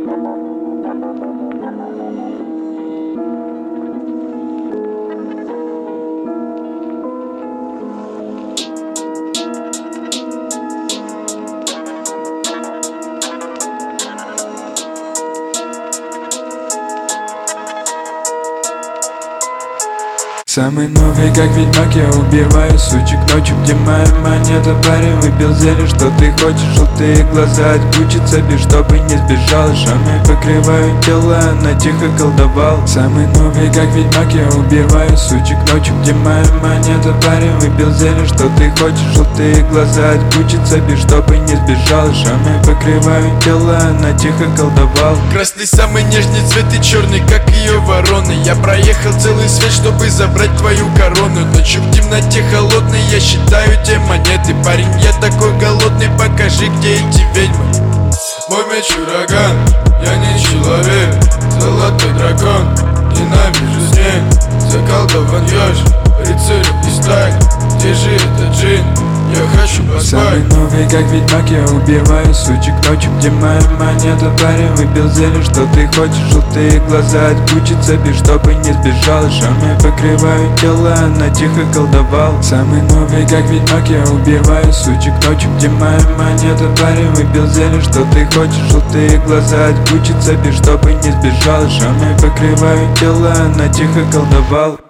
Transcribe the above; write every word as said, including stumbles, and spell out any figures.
Самый новый, как ведьмак, я убиваю сучек ночью, где моя монета. Парень выпил зелье, что ты хочешь, желтые глаза отключат без, чтобы не сбежал. Шамы покрывают тела, она тихо колдовал. Самый новый, как ведьмак, я убиваю сучек ночью, где моя монета. Парень выпил зелье, что ты хочешь, желтые глаза отключат без, чтобы не сбежал. Шамы покрывают тела, она тихо колдовал. Красный самый нежный цвет и черный, как ее вороны. Я проехал целый свет, чтобы забрать твою корону. Ночью в темноте холодной я считаю те монеты. Парень, я такой голодный, покажи, где эти ведьмы. Мой меч ураган, я не человек, золотой дракон, ненавижу снег. Заколдован еж, рыцарь и сталь, где же этот джин? Я хочу поспать. Самый новый, как ведьмак, я убиваю сучек ночью, где моя монета. Парень выпил зелье, что ты хочешь, желтые глаза отключат без, чтобы не сбежал. Шамы покрывают тела, она тихо колдовал. Самый новый, как ведьмак, я убиваю сучек ночью, где моя монета. Парень выпил зелье, что ты хочешь, желтые глаза отключат без, чтобы не сбежал. Шамы покрывают тела, она тихо колдовал.